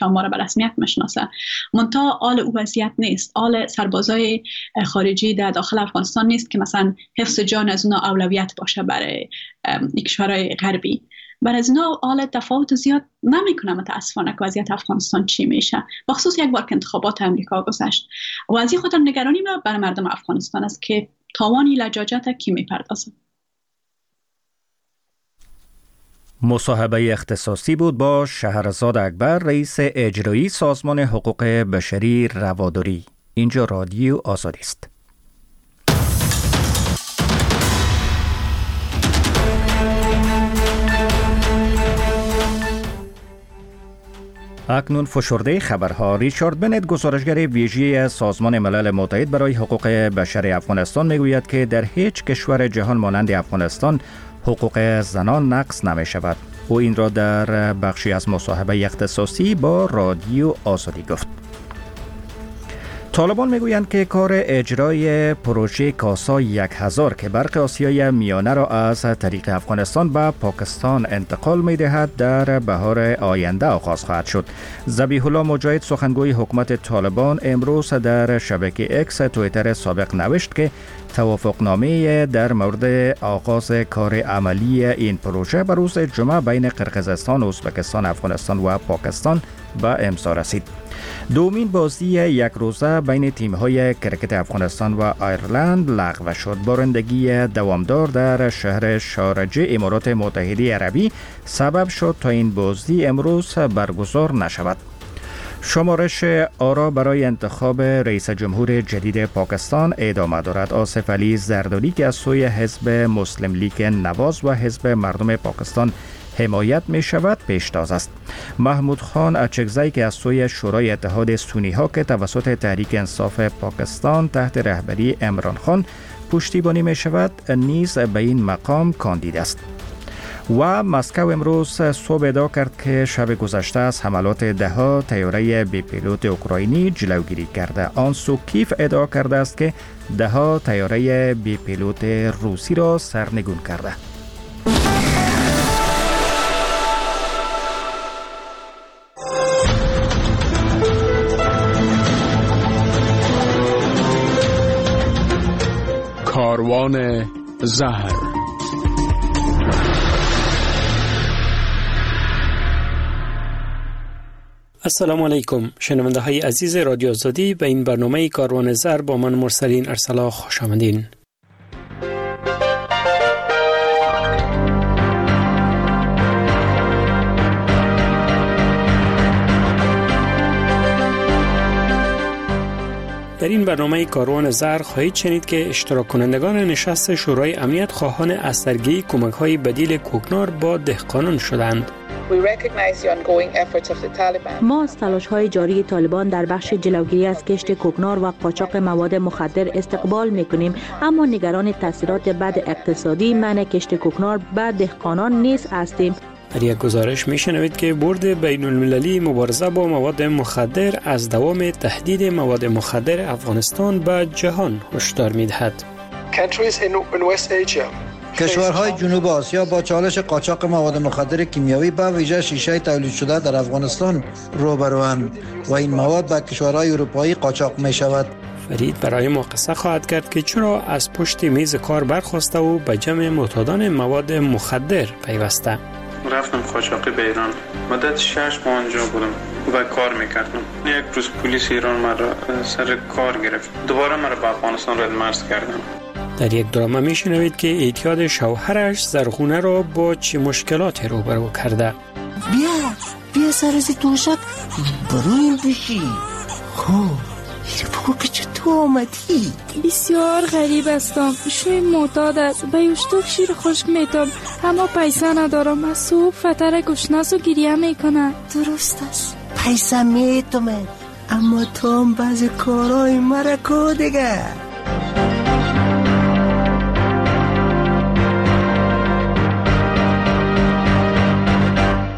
تا ما را به رسمیت میشناسه. منتها آل او وضعیت نیست. آل سربازای خارجی در داخل افغانستان نیست که مثلا حفظ جان از اونا اولویت باشه برای کشورهای غربی. برای از اینا آل تفاوت زیاد نمیکنه متاسفانه که وضعیت افغانستان چی میشه، بخصوص یک بار که انتخابات امریکا گذشت. و از این خاطر نگرانی ما برای مردم افغانستان است که تاوانی لجاجت کی میپردازه. مصاحبه اختصاصی بود با شهرزاد اکبر، رئیس اجرایی سازمان حقوق بشری رواداری. اینجا رادیو آزادی است. اکنون فشرده خبرها. ریچارد بنت، گزارشگر ویژه سازمان ملل متحد برای حقوق بشر افغانستان، میگوید که در هیچ کشور جهان مانند افغانستان حقوق زنان نقض نمی شود. او این را در بخشی از مصاحبه اختصاصی با رادیو آزادی گفت. طالبان میگویند که کار اجرای پروژه کاسا 1000 که برق آسیای میانه را از طریق افغانستان به پاکستان انتقال می‌دهد در بهار آینده آغاز خواهد شد. ذبیح الله مجاهد، سخنگوی حکومت طالبان، امروز در شبکه اکس توییتر سابق نوشت که توافقنامه در مورد آغاز کار عملی این پروژه به روز جمعه بین قرقیزستان، ازبکستان، افغانستان و پاکستان به امضا رسید. دومین بازی یک روزه بین تیم‌های کرکت افغانستان و ایرلند لغو شد. بارندگی دوامدار در شهر شارجه امارات متحده عربی سبب شد تا این بازی امروز برگزار نشود. شمارش آرا برای انتخاب رئیس جمهور جدید پاکستان ادامه دارد. آصف علی زرداری که از سوی حزب مسلم لیگ نواز و حزب مردم پاکستان حمایت می شود پیشتاز است. محمود خان اچکزی که از سوی شورای اتحاد سنی ها که توسط تحریک انصاف پاکستان تحت رهبری عمران خان پشتیبانی می شود نیز به این مقام کاندید است. و مسکو امروز صبح ادعا کرد که شب گذشته از حملات ده‌ها طیاره بی پیلوت اوکراینی جلوگیری کرده. آن سو کیف ادعا کرده است که ده‌ها طیاره بی پیلوت روسی را سرنگون کرده. کاروان زهر. السلام علیکم شنونده های عزیز رادیو آزادی، به این برنامه کاروان زهر با من مرسلین ارسلا خوش آمدین. در این برنامه کاروان زهر خواهید شنید که اشتراک کنندگان نشست شورای امنیت خواهان از درگیری کمک‌های بدیل کوکنار با دهقانان شدند. ما از تلاش‌های جاری طالبان در بخش جلوگیری از کشت کوکنار و قاچاق مواد مخدر استقبال می‌کنیم، اما نگران تاثیرات بد اقتصادی منع کشت کوکنار به دهقانان نیز هستیم. در یک گزارش میشنوید که بورد بین المللی مبارزه با مواد مخدر از دوام تهدید مواد مخدر افغانستان به جهان هشدار می‌دهد. کشورهای جنوب آسیا با چالش قاچاق مواد مخدر کیمیاوی به ویژه شیشه تولید شده در افغانستان روبروند و این مواد به کشورهای اروپایی قاچاق می شود. فرید برای ما قصه خواهد کرد که چرا از پشت میز کار برخاسته و به جمع معتادان مواد مخدر پیوسته. رفتم قاچاقی به ایران. مدت 6 ماه آنجا بودم و کار میکردم. یک روز پلیس ایران مرا سر کار گرفت. دوباره مرا به افغانستان رد مرز کردن. در یک دراما میشنوید که اعتیاد شوهرش زرخونه را با چه مشکلاتی روبرو کرده. بیا سر از توشک برویم بشی. خوب بگو که چطور آمدی؟ بسیار غریب هستم. شوی معتاد است. به یوشتوک شیر خشک میتم اما پیسه ندارم. از صبح فتر گشناس و گریه میکنه. درست است، پیسه میتم اما تو هم بعض کارهای مرا کو دیگه.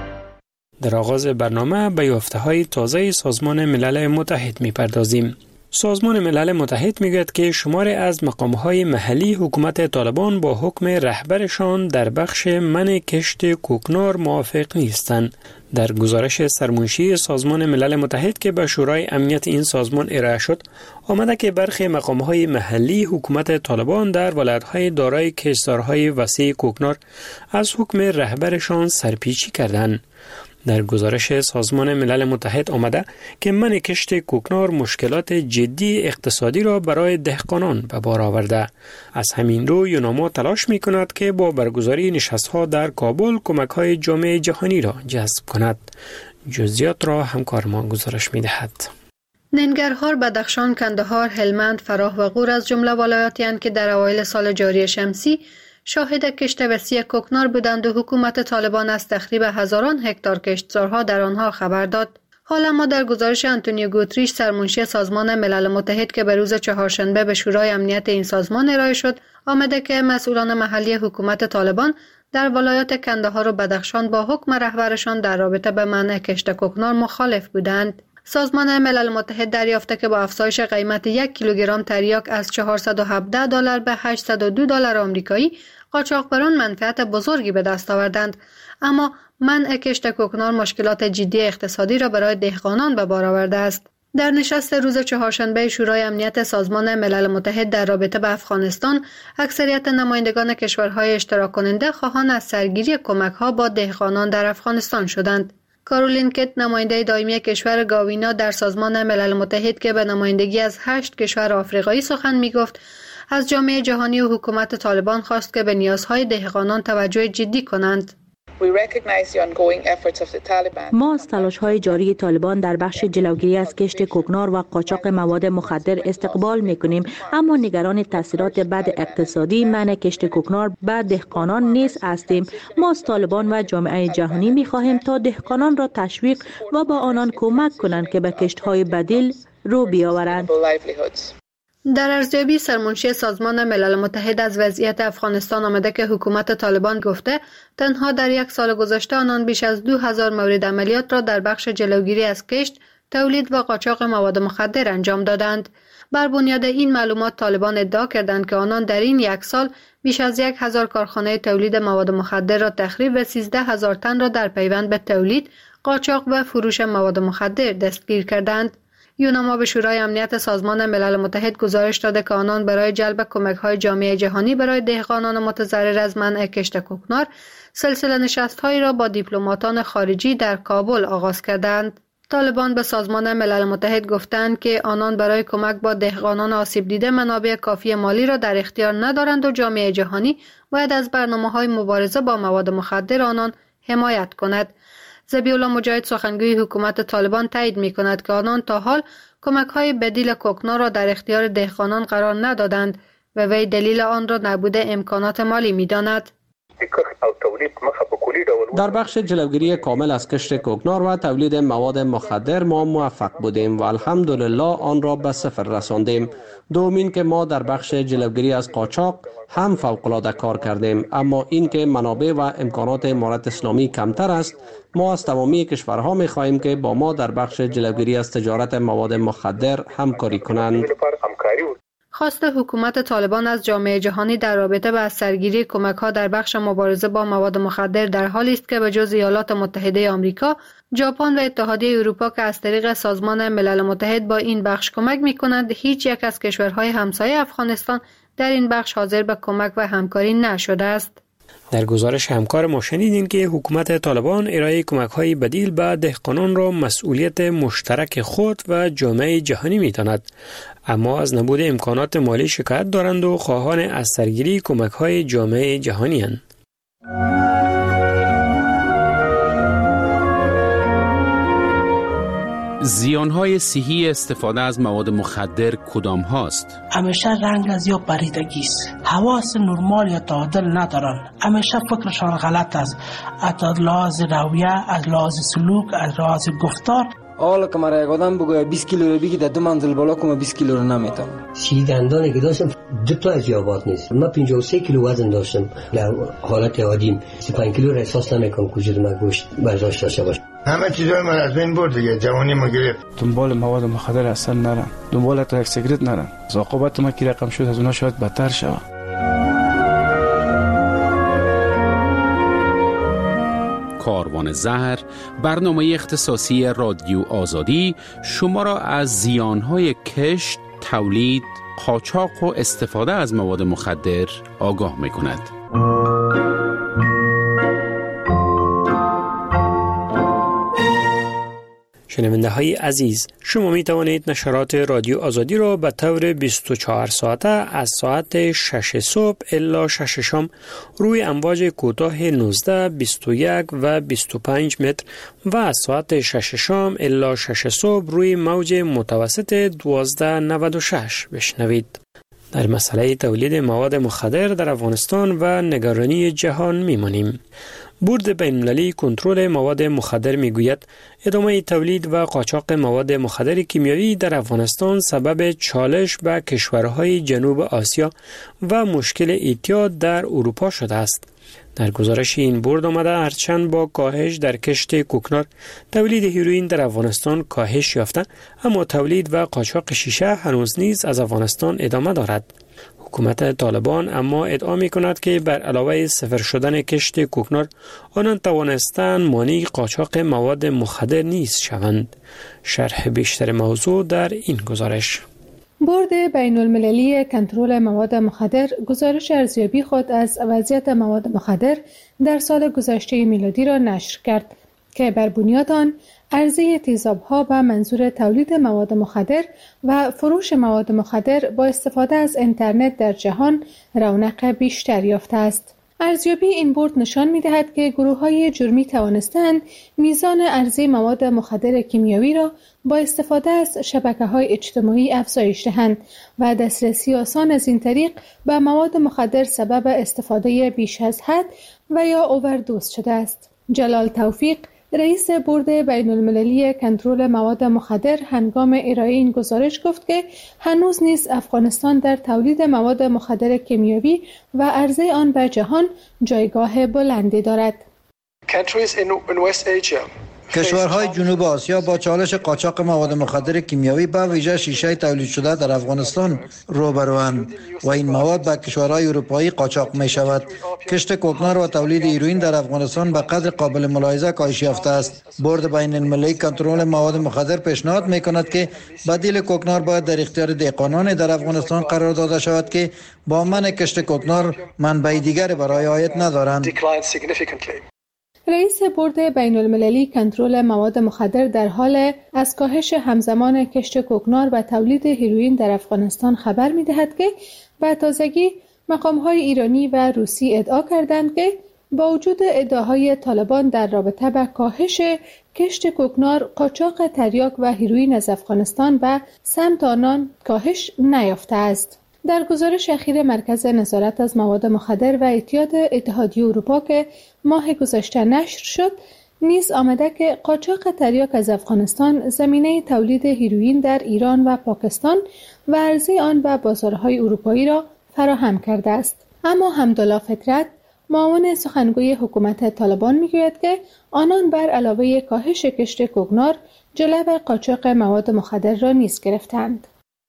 در آغاز برنامه به یافته‌های تازه سازمان ملل متحد می‌پردازیم. سازمان ملل متحد میگوید که شماری از مقام‌های محلی حکومت طالبان با حکم رهبرشان در بخش منع کشت کوکنار موافق نیستند. در گزارش سرمنشی سازمان ملل متحد که به شورای امنیت این سازمان ارائه شد، آمده که برخی مقام‌های محلی حکومت طالبان در ولایت‌های دارای کشتزارهای وسیع کوکنار از حکم رهبرشان سرپیچی کردند. در گزارش سازمان ملل متحد آمده که منع کشت کوکنار مشکلات جدی اقتصادی را برای دهقانان به بار آورده. از همین رو یوناما تلاش می کند که با برگزاری نشست‌ها در کابل کمک‌های جامعه جهانی را جذب کند. جزئیات را همکار ما گزارش می دهد. ننگرهار، بدخشان، کندهار، هلمند، فراه و غور از جمله ولایاتی هستند که در اوایل سال جاری شمسی شاهد کشت وسیع کوکنار بودند و حکومت طالبان از تخریب هزاران هکتار کشتزارها در آنها خبر داد. حالا ما در گزارش آنتونیو گوتریش، سرمنشی سازمان ملل متحد که به روز چهارشنبه به شورای امنیت این سازمان ارائه شد، آمده که مسئولان محلی حکومت طالبان در ولایات کندهار و بدخشان با حکم رهبرشان در رابطه به منع کشت کوکنار مخالف بودند. سازمان ملل متحد دریافته که با افزایش قیمت 1 کیلوگرم تریاک از $417 به $802 آمریکایی، قاچاقبران منفعت بزرگی به دست آوردند. اما منع کشت کوکنار مشکلات جدی اقتصادی را برای دهقانان به بار آورده است. در نشست روز چهارشنبه شورای امنیت سازمان ملل متحد در رابطه به افغانستان، اکثریت نمایندگان کشورهای اشتراک کننده خواهان از سرگیری کمک‌ها با دهقانان در افغانستان شدند. کارولین کت، نماینده دائمی کشور گاوینا در سازمان ملل متحد که به نمایندگی از 8 کشور آفریقایی سخن می‌گفت، از جامعه جهانی و حکومت طالبان خواست که به نیازهای دهقانان توجه جدی کنند. ما از تلاش‌های جاری طالبان در بخش جلوگیری از کشت کوکنار و قاچاق مواد مخدر استقبال می‌کنیم، اما نگران تاثیرات بد اقتصادی منع کشت کوکنار به دهقانان نیز هستیم. ما از طالبان و جامعه جهانی می‌خواهیم تا دهقانان را تشویق و با آنان کمک کنند که به کشت‌های بدیل رو بیاورند. در ارزیابی سرمنشی سازمان ملل متحد از وضعیت افغانستان آمده که حکومت طالبان گفته تنها در 1 سال گذشته آنان بیش از 2000 مورد عملیات را در بخش جلوگیری از کشت، تولید و قاچاق مواد مخدر انجام دادند. بر بنیاد این معلومات طالبان ادعا کردند که آنان در این 1 سال بیش از 1000 کارخانه تولید مواد مخدر را تخریب و 13000 تن را در پیوند به تولید، قاچاق و فروش مواد مخدر دستگیر کردند. یوناما به شورای امنیت سازمان ملل متحد گزارش داده که آنان برای جلب کمک‌های جامعه جهانی برای دهقانان متضرر از منع کشت کوکنار سلسله نشست‌هایی را با دیپلماتان خارجی در کابل آغاز کردند. طالبان به سازمان ملل متحد گفتند که آنان برای کمک با دهقانان آسیب دیده منابع کافی مالی را در اختیار ندارند و جامعه جهانی باید از برنامه‌های مبارزه با مواد مخدر آنان حمایت کند. ذبیح‌الله مجاهد، سخنگوی حکومت طالبان، تایید می‌کند که آنان تا حال کمک‌های بدیل کوکنار را در اختیار دهقانان قرار ندادند و وی دلیل آن را نبود امکانات مالی می‌داند. در بخش جلوگیری کامل از کشت کوکنار و تولید مواد مخدر ما موفق بودیم و الحمدلله آن را به صفر رساندیم. دومین که ما در بخش جلوگیری از قاچاق هم فوق‌العاده کار کردیم، اما این که منابع و امکانات امارت اسلامی کمتر است، ما از تمامی کشورها می خواهیم که با ما در بخش جلوگیری از تجارت مواد مخدر همکاری کنند. خواست حکومت طالبان از جامعه جهانی در رابطه با سرگیری کمک‌ها در بخش مبارزه با مواد مخدر در حالی است که به جز ایالات متحده آمریکا، ژاپن و اتحادیه اروپا که از طریق سازمان ملل متحد با این بخش کمک می‌کنند، هیچ یک از کشورهای همسایه افغانستان در این بخش حاضر به کمک و همکاری نشده است. در گزارش همکار ما شنیدیم که حکومت طالبان ارائه کمک‌های بدیل به دهقانان را مسئولیت مشترک خود و جامعه جهانی می‌داند، اما از نبود امکانات مالی شکایت دارند و خواهان از سرگیری کمک‌های جامعه جهانی اند. زیان‌های صحی استفاده از مواد مخدر کدام هاست؟ همیشه رنگ از یا پریدگی است، حواس نرمال یا تعادل ندارن، همیشه فکرشان غلط است، از لحاظ رویه، از لحاظ سلوک، از لحاظ گفتار. حالا که مرا یک آدم بگوید 20 کیلو رو بگی در 2 منزل بالا کنم 20 کیلو رو نمیتونم. 30 دندانی که داشتم 2 تا از یابات نیست. من 53 کیلو وزن داشتم در حالت عادیم. 35 کیلو را احساس نمیکنم که وجود من گوشت برداشت داشته باشه. همه چیزای من از بین برد دیگه، جوانی ما گرفت. دنبال مواد مخدر اصلا نرن، دنبال تا یک سیگرت نرن. عاقبت ما کی رقم شد از اونها شاید بدتر شود. کاروان زهر، برنامه اختصاصی رادیو آزادی شما را از زیانهای کشت، تولید، قاچاق و استفاده از مواد مخدر آگاه می‌کند. شنونده های عزیز، شما می توانید نشرات رادیو آزادی را به طور 24 ساعته از ساعت 6 صبح الی 6 شام روی امواج کوتاه 19، 21 و 25 متر و از ساعت 6 شام الی 6 صبح روی موج متوسط 1296 بشنوید. در مسئله تولید مواد مخدر در افغانستان و نگرانی جهان میمانیم. بورد بین‌المللی کنترل مواد مخدر میگوید ادامه تولید و قاچاق مواد مخدر کیمیایی در افغانستان سبب چالش به کشورهای جنوب آسیا و مشکل اعتیاد در اروپا شده است. در گزارش این بورد آمده هرچند با کاهش در کشت کوکنار تولید هیروئین در افغانستان کاهش یافته، اما تولید و قاچاق شیشه هنوز نیز از افغانستان ادامه دارد. حکومت طالبان اما ادعا می کند که بر علاوه صفر شدن کشت کوکنار آنان توانستند مانع قاچاق مواد مخدر نیز شوند. شرح بیشتر موضوع در این گزارش. بورد بین المللی کنترل مواد مخدر گزارش ارزیابی خود از وضعیت مواد مخدر در سال گذشته میلادی را نشر کرد که بر بنیاد آن عرضه تیزاب‌ها به منظور تولید مواد مخدر و فروش مواد مخدر با استفاده از اینترنت در جهان رونق بیشتر یافته است. ارزیابی این بورد نشان می‌دهد که گروه‌های جرمی توانستند میزان عرضه مواد مخدر کیمیایی را با استفاده از شبکه‌های اجتماعی افزایش دهند و دسترسی آسان از این طریق به مواد مخدر سبب استفاده بیش از حد و یا اووردوز شده است. جلال توفیق، رئیس بورد بین المللی کنترل مواد مخدر، هنگام ارائه این گزارش گفت که هنوز نیز افغانستان در تولید مواد مخدر کیمیایی و عرضه آن به جهان جایگاه بلندی دارد. کشورهای جنوب آسیا با چالش قاچاق مواد مخدر کیمیایی به ویژه شیشه تولید شده در افغانستان روبروند و این مواد به کشورهای اروپایی قاچاق می شود. کشت کوکنار و تولید هیروئین در افغانستان به قدر قابل ملاحظه کاهش یافته است. بورد بین المللی کنترل مواد مخدر پیشنهاد می کند که بدیل کوکنار باید در اختیار دهقانان در افغانستان قرار داده شود که با منع کشت کوکنار منبع دیگر برای عاید ندارند. رئیس بورد بین المللی کنترل مواد مخدر در حال از کاهش همزمان کشت کوکنار و تولید هیروئین در افغانستان خبر می دهد که به تازگی مقام‌های ایرانی و روسی ادعا کردند که با وجود ادعاهای طالبان در رابطه با کاهش کشت کوکنار، قاچاق تریاک و هیروئین از افغانستان به سمت آنان کاهش نیافته است. در گزارش اخیر مرکز نظارت از مواد مخدر و اعتیاد اتحادیه اروپا که ماه گذشته نشر شد، نیز آمده که قاچاق تریاک از افغانستان زمینه تولید هیروئین در ایران و پاکستان و عرضه آن به بازارهای اروپایی را فراهم کرده است. اما حمدالله فطرت، معاون سخنگوی حکومت طالبان، میگوید که آنان بر علاوه کاهش کشت کوکنار جلو قاچاق مواد مخدر را نیز گرفتند.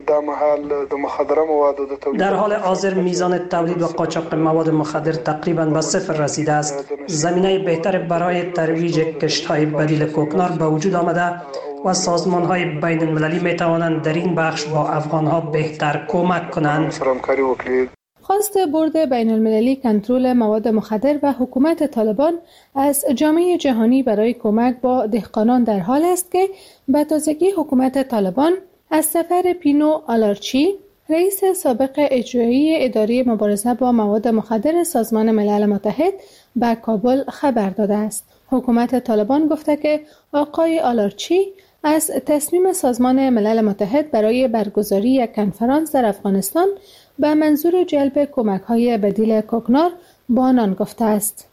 در حال حاضر میزان تولید و قاچاق مواد مخدر تقریباً به صفر رسیده است. زمینه بهتر برای ترویج کشت‌های بدیل کوکنار به وجود آمده و سازمان‌های بین المللی می توانند در این بخش با افغان‌ها بهتر کمک کنند. خواست بورد بین المللی کنترل مواد مخدر و حکومت طالبان از جامعه جهانی برای کمک با دهقانان در حال است که به تازگی حکومت طالبان از سفر پینو آلارچی، رئیس سابق اجرایی اداره مبارزه با مواد مخدر سازمان ملل متحد، به کابل خبر داده است. حکومت طالبان گفته که آقای آلارچی از تصمیم سازمان ملل متحد برای برگزاری یک کنفرانس در افغانستان به منظور جلب کمک‌های بدیل کوکنار با آنان گفته است.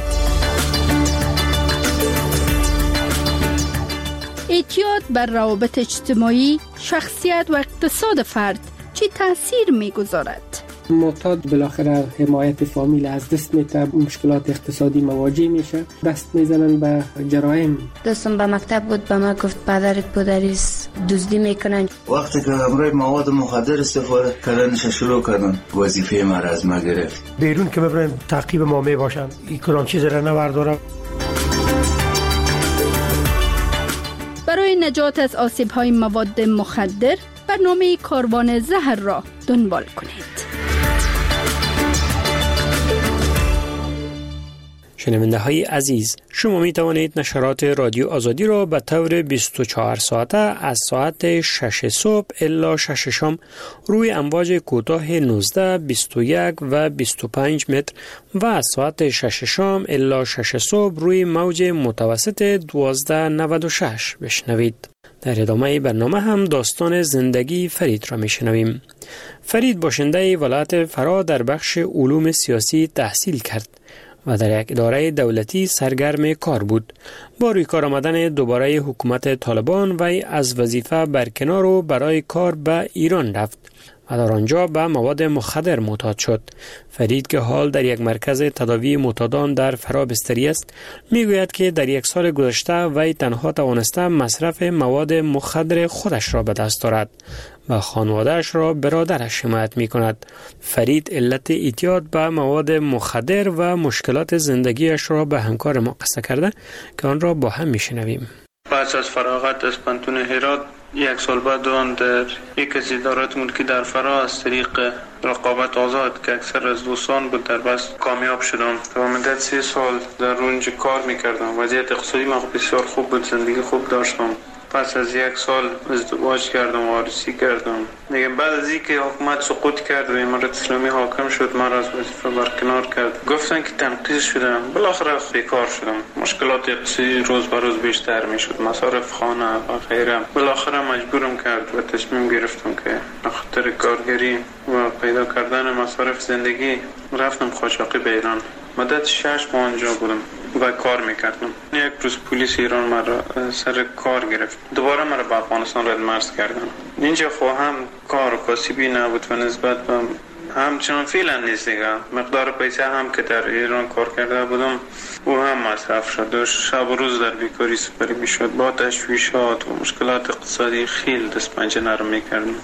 اعتیاد بر روابط اجتماعی، شخصیت و اقتصاد فرد چه تأثیر می‌گذارد؟ معتاد بالاخره حمایت فامیل از دست میده، مشکلات اقتصادی مواجه میشه، دست میزنن به جرایم. دوستم به مکتب بود، به ما گفت پدرت پدریس دزدی میکنن. وقتی که همراه مواد مخدر استفاده کردنش شروع کردن، وظیفه ما را از ما گرفت. بیرون که ببرن تعقیب ما میباشن، این کدام چیز را نبردارم. برای نجات از آسیب‌های مواد مخدر برنامه کاروان زهر را دنبال کنید. شنونده های عزیز، شما می توانید نشرات رادیو آزادی را به طور 24 ساعته از ساعت 6 صبح الی 6 شام روی امواج کوتاه 19، 21 و 25 متر و از ساعت 6 شام الی 6 صبح روی موج متوسط 1296 بشنوید. در ادامه برنامه هم داستان زندگی فرید را میشنویم. فرید باشنده ولایت فرا در بخش علوم سیاسی تحصیل کرد و در یک اداره دولتی سرگرم کار بود. با روی کار آمدن دوباره حکومت طالبان وی از وظیفه برکنار و برای کار به ایران رفت و در آنجا به مواد مخدر معتاد شد. فرید که حال در یک مرکز تداوی معتادان در فرا بستری است، میگوید که در یک سال گذشته وی تنها توانسته مصرف مواد مخدر خودش را به دست دارد و خانواده‌اش را برادرش حمایت می‌کند. فرید علت اعتیاد به مواد مخدر و مشکلات زندگیش را به همکار ما قصه کرده که آن را با هم می‌شنویم. پس از فراغت از پانتون هرات، یک سال بعد آن در یک از ادارات ملکی در فرا از طریق رقابت آزاد که اکثر از دوستان بود در بس کامیاب شدم و مدت 3 سال در اونجا کار میکردم. وضعیت اقتصادی من بسیار خوب بود، زندگی خوب داشتم. پس از 1 سال ازدواج کردم و عروسی کردم. دیگه بعد از اینکه حکومت سقوط کرد و امارت اسلامی حاکم شد، من را از وظیفه برکنار کرد. گفتن که تنقیض شدم، بالاخره بیکار شدم. مشکلات اقتصادی روز به روز بیشتر میشد، مصارف خانه و غیره. بالاخره مجبورم کرد و تصمیم گرفتم که به خاطر کارگری و پیدا کردن مصارف زندگی رفتم قاچاقی به ایران. مدت 6 ماه آنجا بودم و کار میکردم. یک روز پلیس ایران مرا سر کار گرفت. دوباره مرا به افغانستان رد مرز کردن. اینجا خو هم کار و کاسبی نبود و نسبت به همچنان فعلا نیست دیگه. مقدار پیسه هم که در ایران کار کرده بودم او هم مصرف شد و شب و روز در بیکاری سپری میشد. با تشویشات و مشکلات اقتصادی خیلی دست پنجه نرم میکردم.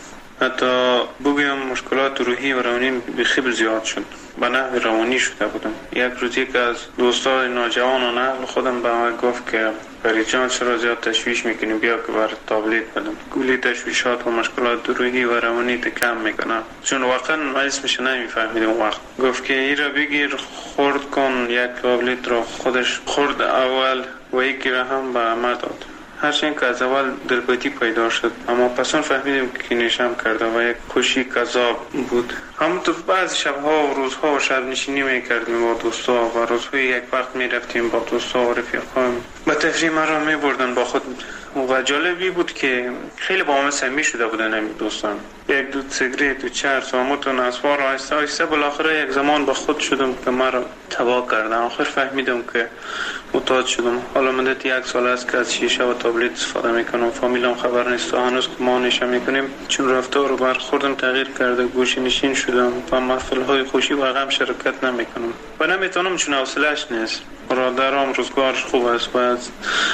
حتی بگویم مشکلات روحی و روانی بخیلی زیاد شد. به نحو روانی شده بودم. یک روز یک از دوستان نوجوان و نقل خودم به من گفت که فرید جان چرا زیاد تشویش میکنی، بیا که برای تابلیت بدم. گولی تشویشات و مشکلات روحی و روانی کم میکنم. چون واقعا من اسمش نمیفهمیدم. وقت گفت که این را بگیر خورد کن، یک تابلیت را خودش خورد اول و یکی را هم به من داد. هرچند که از اول دلبندی پیدا شد، اما پسون فهمیدیم که نشم کرده و یک خوشی کذاب بود. همونطور بعضی شبها و روزها و شب نشینی میکردیم با دوستا و روزهای یک وقت میرفتیم با دوستا و رفیقان به تفریح مرا میبردن با خود. و جالبی بود که خیلی با من صمیمی شده بودن همین دوستان. یک دو سیگریت و چرس و متون اسوار آهسته آهسته بالاخره یک زمان با خود شدم که مرا تباه کردن. آخر فهمیدم که معتاد شدم. حالا مدت 1 سال است که از شیشه و تابلت استفاده میکنم. فامیلم خبر نیست و هنوز که ما نشه میکنیم، چون رفتار و برخوردم تغییر کرده. گوشه نشین شدم و محفل‌های خوشی و غم شرکت نمیکنم و نمیتونم چون حوصله‌اش نیست. برادرم روزگارش خوب است و از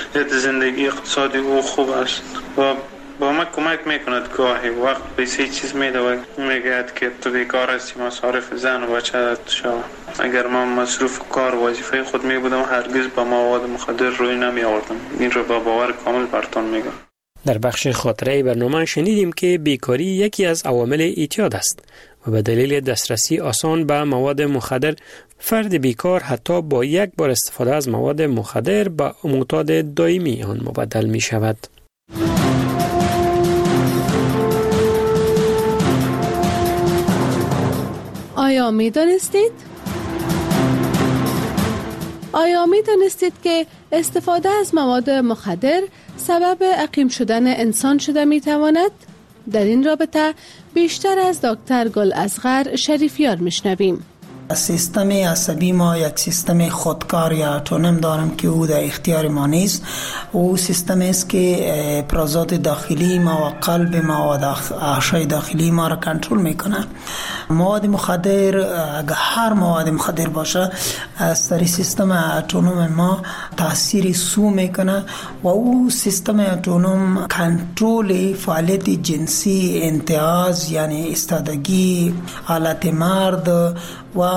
زندگی اقتصادی او خوب است و با ما کمک میکند. گاهی وقت پیسه چیز میده و میگه که تو بیکار هستی، مصارف زن و بچه شو. اگر من مصروف کار و وظیفه خود میبودم هرگز با مواد مخدر روی نمی آوردم. این رو با باور کامل براتون میگم. در بخش خاطره برنامه شنیدیم که بیکاری یکی از عوامل اعتیاد است و به دلیل دسترسی آسان به مواد مخدر فرد بیکار حتی با یک بار استفاده از مواد مخدر به معتاد دائمی آن مبدل می شود. آیا می دانستید که استفاده از مواد مخدر سبب عقیم شدن انسان شده می تواند؟ در این رابطه بیشتر از دکتر گل اصغر شریفیار می شنویم. سیستم عصبی ما یک سیستم خودکار یا اتونوم داریم که او در اختیار ما نیست. او سیستم است که افرازات داخلی ما و قلب ما و اعضای داخلی ما را کنترل میکنه. مواد مخدر، اگر هر مواد مخدر باشه، از سر سیستم اتونوم ما تاثیر سو میکنه و او سیستم اتونوم کنترل فعالیت جنسی، انتعاض یعنی استادگی، حالت مرد و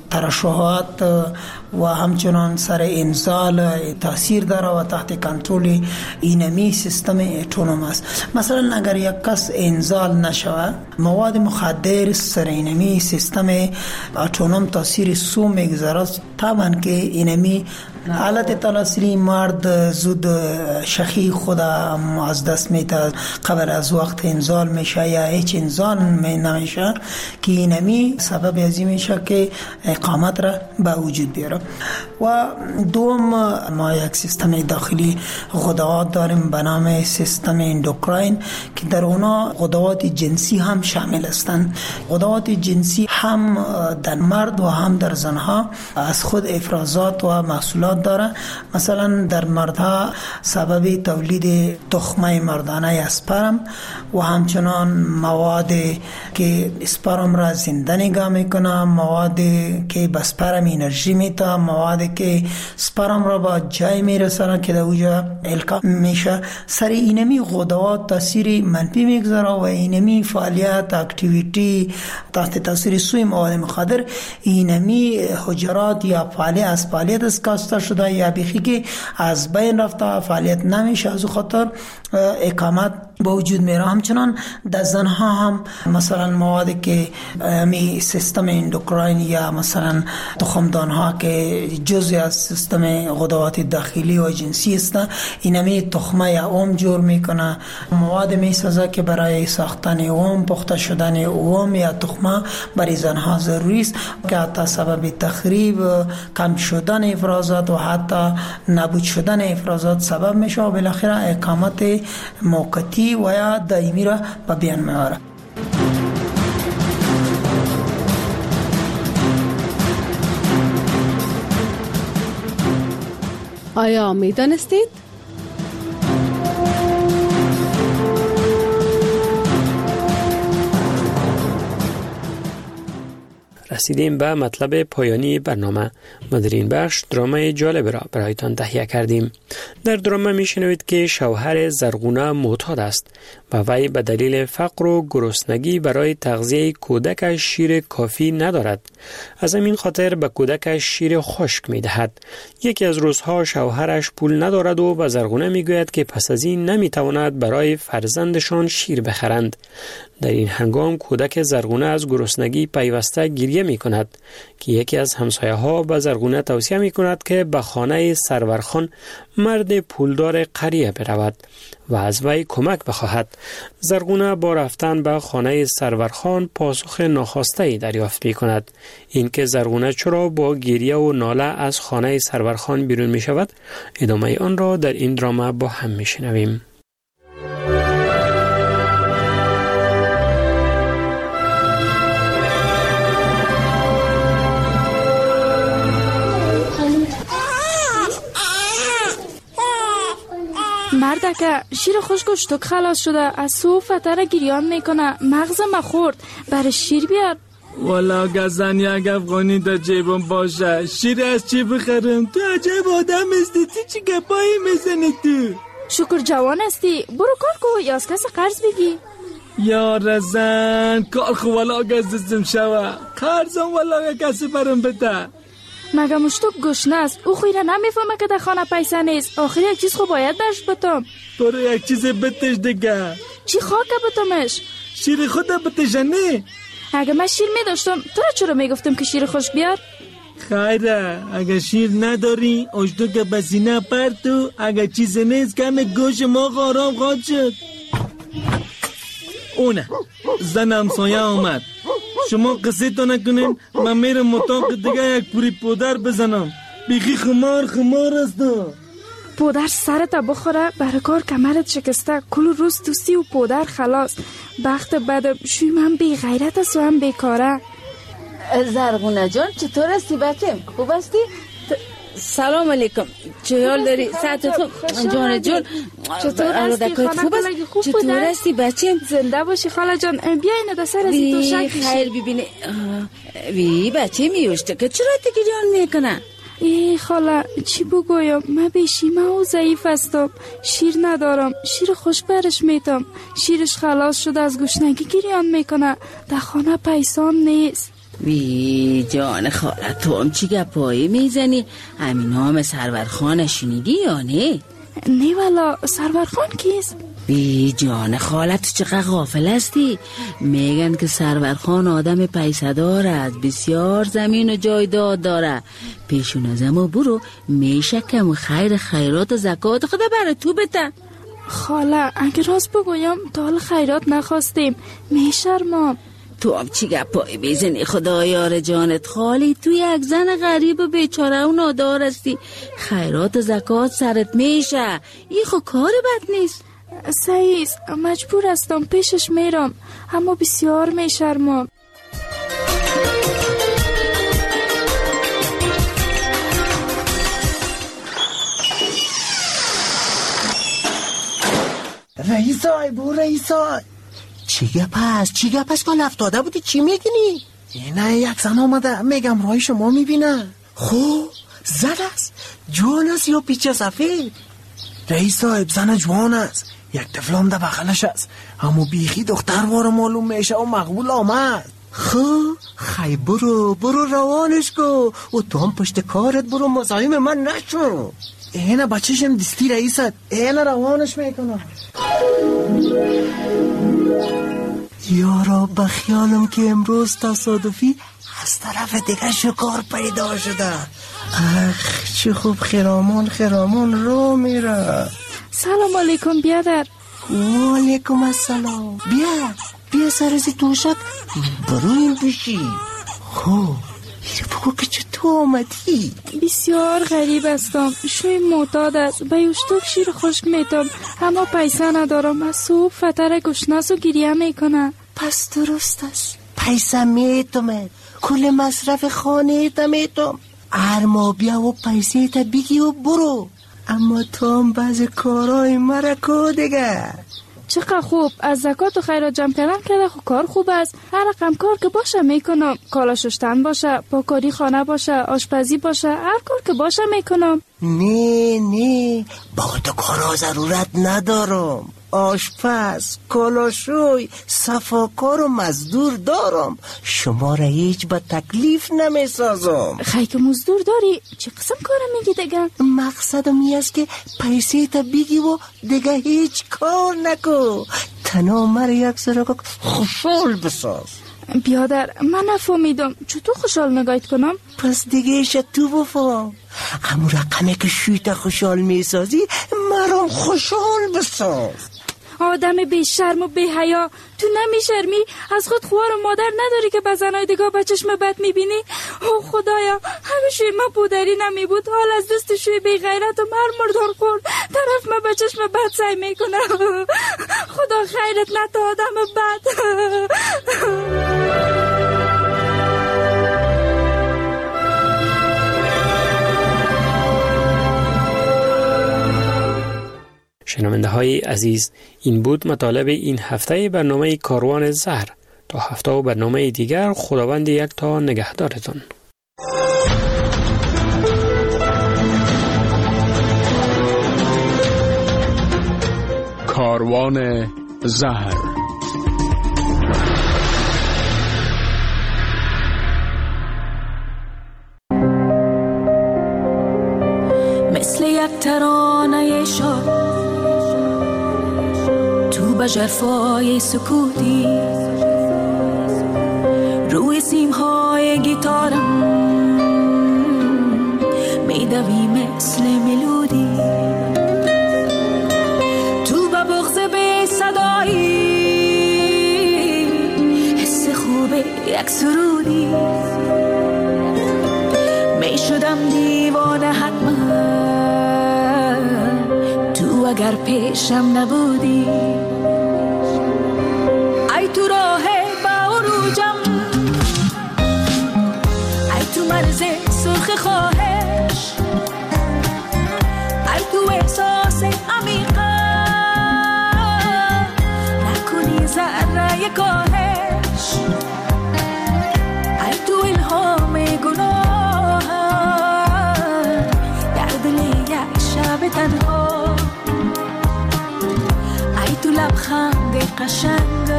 ترشحات و همچنان سر انزال تاثیر داره و تحت کنترل اینمی سیستم اتونوم است. مثلا اگر یک کس انزال نشوه، مواد مخدر سر اینمی سیستم اتونوم تاثیر سو میگذاره، طبعا که اینمی حالت تناسلی مرد زود شخی خود از دست میده، قبل از وقت انزال میشه یا هیچ انزال نمیشه که اینمی سبب ازی میشه که اقامت را به وجود بیاره. و دوم، ما یک سیستم داخلی غدوات داریم به نام سیستم اندوکراین که در اونا غدوات جنسی هم شامل هستند. غدوات جنسی هم در مرد و هم در زنها از خود افرازات و محصولات داره. مثلا در مردها سبب تولید تخمه مردانه اسپرم و همچنان مواد که اسپرم را زنده نگاه میکنه، مواد که به اسپرم انرژی میده، مواد که اسپرم را با جای میرسانه که در اوجا القا میشه. سر اینمی غدوات تاثیر منفی میگذاره و اینمی فعالیت اکتیویتی تحت تاثیر سوی مواد مخدر اینمی حجرات یا فعالیت از کاسته شده یا بیخی که از بین رفته فعالیت نمیشه، از خاطر اقامت با وجود میره. همچنان در زنها هم مثلا مواد که می سیستم اندوکراین یا مثلا تخمدان ها که جزء از سیستم غدوات داخلی و جنسی است، اینمی تخمه یا اوم جور میکنه، مواد میسازه که برای ساختن اوم، پخته شدن اوم یا تخمه برای زنها ضروری است که حتی سبب تخریب، کم شدن افرازات و حتی نابود شدن افرازات سبب میشه و بالاخره اقامت موقتی و یا دائمی را به بیان میاره. آیا میدانستید؟ رسیدیم به مطلب پایانی برنامه. ما در این بخش درامای جالب را برایتان تهیه کردیم. در درامه میشنوید که شوهر زرغونه معتاد است و وی به دلیل فقر و گرسنگی برای تغذیه کودکش شیر کافی ندارد. از همین خاطر به کودکش شیر خشک میدهد. یکی از روزها شوهرش پول ندارد و به زرغونه میگوید که پس از این نمیتواند برای فرزندشان شیر بخرند. در این هنگام کودک زرغونه از گرسنگی پیوسته گریه می کند که یکی از همسایه ها به زرغونه توصیه می کند که به خانه سرورخان مرد پولدار قریه برود و از وی کمک بخواهد. زرغونه با رفتن به خانه سرورخان پاسخ ناخواسته دریافت می کند. اینکه زرغونه چرا با گریه و ناله از خانه سرورخان بیرون می شود، ادامه آن را در این درامه با هم می شنویم. مردکه شیر خشک و شتک خلاص شده، از سو فتره گریان میکنه، مغزم خورد، برای شیر بیار. والا گزن یک افغانی در جیبم باشه، شیر از چی بخرم؟ تو عجب آدم استی، چی گپایی میزنی تو؟ شکر جوان استی، برو کار کو یا از کس قرض بگی. یا رزن کار خو والا گزدم شوه، قرضم والا کسی برم بده. مگه مشتوک گشنه است، او خویره نمیفهمه که در خانه پیسه نیست. آخر یک چیز خو باید برش بتم. برو یک چیز بتش دیگه. چی خواهد بتمش؟ شیر خود بتشنه. اگه من شیر میداشتم تو را چرا میگفتم که شیر خوش بیار؟ خیره اگه شیر نداری اشتو که بسینه پرتو، اگه چیز نیست کم گوش ما آرام خواهد شد. اونه زنم سایه آمد، شما قصه تا نکنین، من میرم اتاق دیگه یک پوری پودر بزنم. بیخی خمار است. پودر سرت بخوره، برای کار کمرت شکسته، کل روز دوستی و پودر خلاص. بخت بدم شوی من بی غیرت است و هم بیکاره. زرغونه جان چطور هستی بچه؟ خوب هستی؟ سلام علیکم. چه حال داری؟ ساعت خوب؟ جان جان چطور هستی خاله؟ چطور هستی بچه؟ زنده باشی خاله جان. بیا اینو در سر از تو شک میشه. خیر ببینه. وی بچه میوشته که چرا تگیریان میکنه؟ ای خاله چی بگویم؟ من بیشیمه و ضعیف هستم. شیر ندارم. شیر خوش برش میتم. شیرش خلاص شده از گشنگی گریان میکنه. در خانه پیسان نیست. وی جان خاله تو هم چی گپایی میزنی؟ همین نام سرورخان شنیدی یا نه؟ نه والا سرورخان کیست؟ وی جان خاله تو چقدر غافل هستی؟ میگن که سرورخان آدم پیسه دار است، بسیار زمین و جایداد داره. پیشون از اما برو میشه کم خیر خیرات و زکات خدا برای تو بده. خاله اگه راست بگویم تا حال خیرات نخواستیم میشرمم. تو هم چی گپایی بزنی خدا یار جانت خالی؟ تو یک زن غریب و بیچاره و نادار هستی، خیرات و زکات سرت میشه. این خو کار بد نیست. سعیز مجبور هستم پیشش میرم اما بسیار میشرمم. رئیسای بو رئیسای چی گپ است کال افتاده بودی چی میگنی؟ نه یک زن آمده میگم رای شما میبینه. خوب زن است جوان است یا پیچه سفید؟ رئیس صاحب زن جوان است، یک طفلم ده بغلش است، اما بیخی دختر وار معلوم میشه و مقبول آمد. خی برو روانش کو و تو هم پشت کارت برو مزاحم من نشو. اینه بچهشم دستی رئیست، اینه روانش میکنم. یارا بخیالم که امروز تصادفی از طرف دیگه شکار پیدا شده. اخ چه خوب خرامان رو میره. سلام علیکم بیادر. و علیکم السلام. بیا سرزی توشک برو این بشی. خوب بگو که چطور آمدی؟ بسیار غریب هستم. شوی معتاد است. به یوشتوک شیر خشک میتم اما پیسه ندارم. از صبح فتر گشناس و گریه میکنه. پس درست است، پیسه میتم کل مصرف خانه تا میتم. ارما بیا و پیسه تا بگی و برو. اما تو هم بعض کارهای مرکو دیگه. چقدر خوب. از زکات و خیرات جمع کردن کرده خب کار خوب است. هر رقم کار که باشه میکنم. کالا شستن باشه، پاکاری خانه باشه، آشپزی باشه، هر کار که باشه میکنم. نه با تو کارا ضرورت ندارم. آشپز، کالاشوی، صفاکار و مزدور دارم. شما را هیچ با تکلیف نمیسازم. خیلی که مزدور داری؟ چه قسم کار میگی دیگه؟ مقصدم این است که پیسه تا بگی و دیگه هیچ کار نکو. تنها مرا یک سرک خوشحال بساز. بیادر من نفهمیدم چطور خوشحال نگاهت کنم؟ پس دیگه ایشه تو بفهم. همون رقمی که شویت خوشحال میسازی مرام خوشحال بساز. آدم بی شرم و بی حیا، تو نمیشرمی؟ از خود خوار و مادر نداری که به زنای دیگه به چشم بد میبینی؟ او خدایا همه شوی من پودری نمی بود، حال از دست شوی بی غیرت و مردار خور طرف من به چشم بد سعی میکنه. خدا خیرت نده آدم بد. شنونده های عزیز، این بود مطالب این هفته برنامه کاروان زهر. تا هفته و برنامه دیگر خداوند یک تا نگهدارتان. کاروان زهر. مثل یک ترانه شاد تو به ژرفای سکوتی، روی سیمهای گیتارم میدوی مثل ملودی، تو به بغض به صدایی حس خوب یک سرودی، میشدم دیوانه حتما تو اگر پیشم نبودی. ای تو راه به عروجم مرز سرخ خواهش، ای تو احساس عمیقا نکنی ذره کاهش، ای تو الهام گناه در دل یک شب تنها، ای تو لبخند قشنگ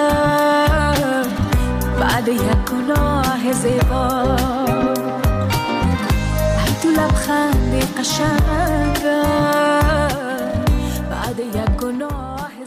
بعد یک گناه زیبا، ای تو لبخند قشنگ